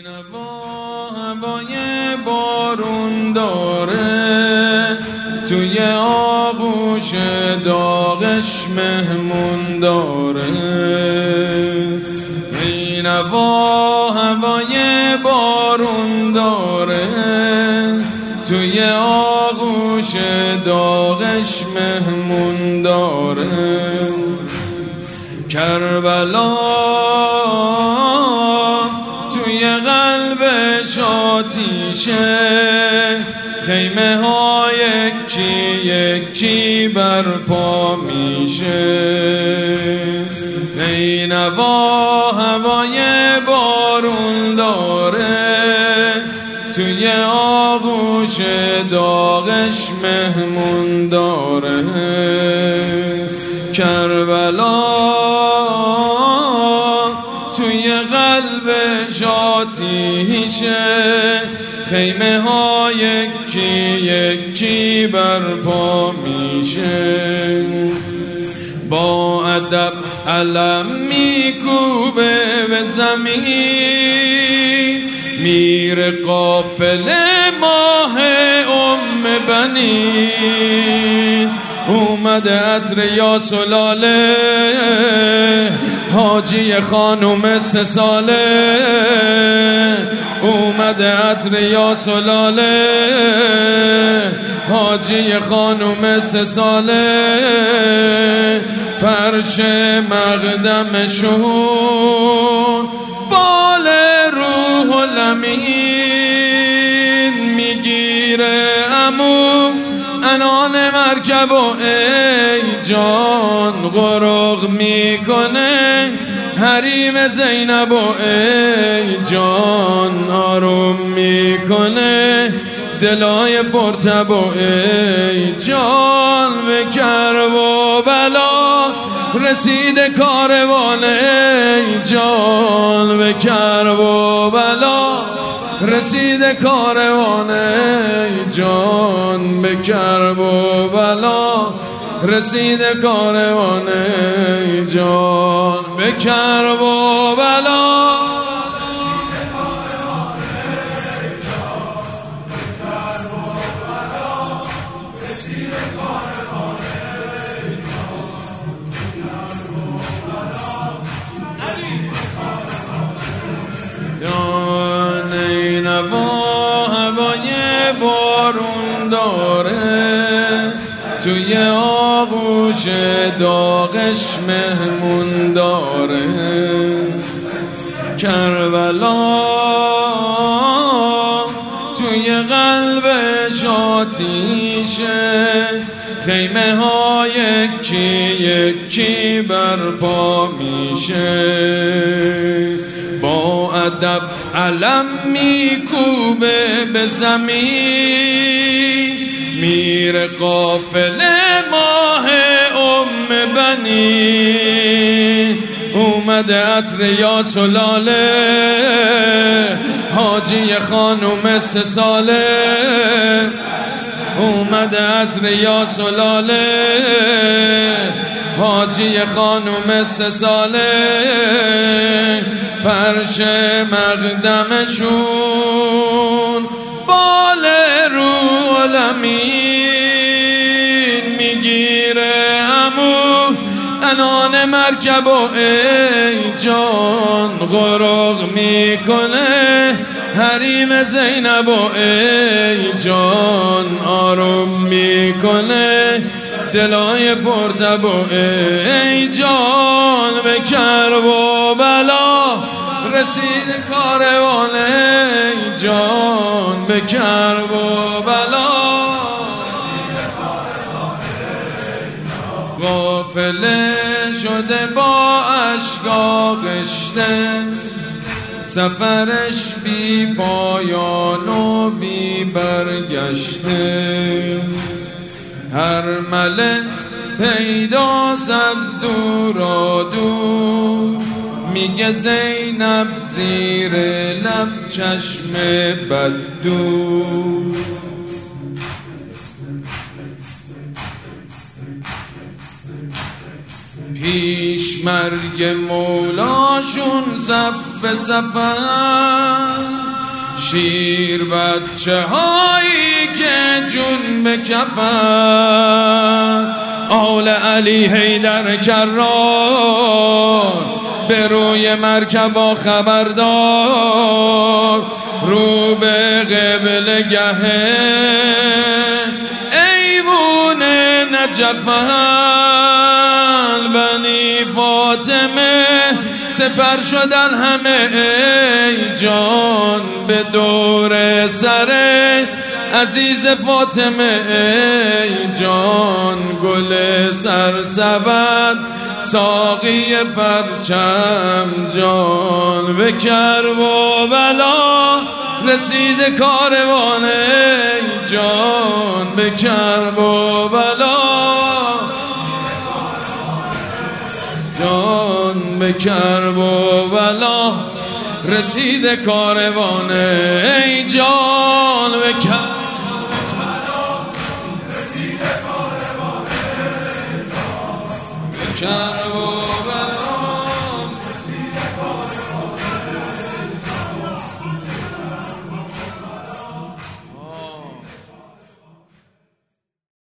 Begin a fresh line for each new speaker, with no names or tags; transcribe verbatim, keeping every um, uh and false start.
نوا هوای بارون داره، توی آغوش داغش مهمون داره. نوا هوای بارون داره، توی آغوش داغش مهمون داره. کربلا توی قلبش آتیشه، خیمه ها یکی یکی برپا میشه. ای نوا هوای بارون داره، توی آغوش داغش مهمون داره. کربلا توی قلبش آتیشه، خیمه ها یکی یکی برپا میشه. با ادب علم میکوبه به زمین، میره قافله ماه ام بنی. اومده عطر یا سلاله، حاجی خانوم سه ساله. اومده عطر یا سلاله، حاجی خانوم سه ساله. فرش مقدمشون بال روح الامین میگیره. عمو انان مرکب و ای جان غرق میکنه. حریم زینب و ای جان آروم میکنه. دلای پرتب و ای جان به کرب و بلا رسید کاروان. ای جان به کرب و بلا رسید کاروان. ای جان به کرب و بلا رسید کاروان. ای جان به کرب و بلا. نوا هوای بارون داره، توی آغوش داغش مهمون داره. کربلا توی قلبش آتیشه، خیمه ها یکی یکی برپا میشه. با ادب علم میکوبه به زمین، میره قافله ماه ام بنی. اومده عطر یا سلاله، حاجی خانوم سه ساله. اومده عطر یا سلاله، حاجی خانوم سه ساله. فرش مقدمشون بال روح الامین میگیره. عمو انان مرکب و ای جان غرق میکنه. حریم زینب و ای جان آروم میکنه. دلای پرتب و ای جان به کرب و بلا رسید کاروان. ای جان به کرب و بلا. قافله شده با اشک آغشته، سفرش بی پایان و بی برگشته. هر مله پیدا زد دورا دور، میگه زینب زیر لب چشم بددور. پیش مرگ مولاشون صف به صفن، شیر بچه هایی که جون به کفن. آل علی حیدر کرار به روی مرکبا خبردار، رو به قبل گهه ایوون نجفن. بنی فاطمه سپر شدن همه ای جان به دور سر عزیز فاطمه ای جان. گل سرسبد ساقی پرچم جان، به کرب و بلا رسید کاروان ای جان، به کرب و بلا جان، به کرب و بلا رسید کاروان ای جان، به کرب کرب و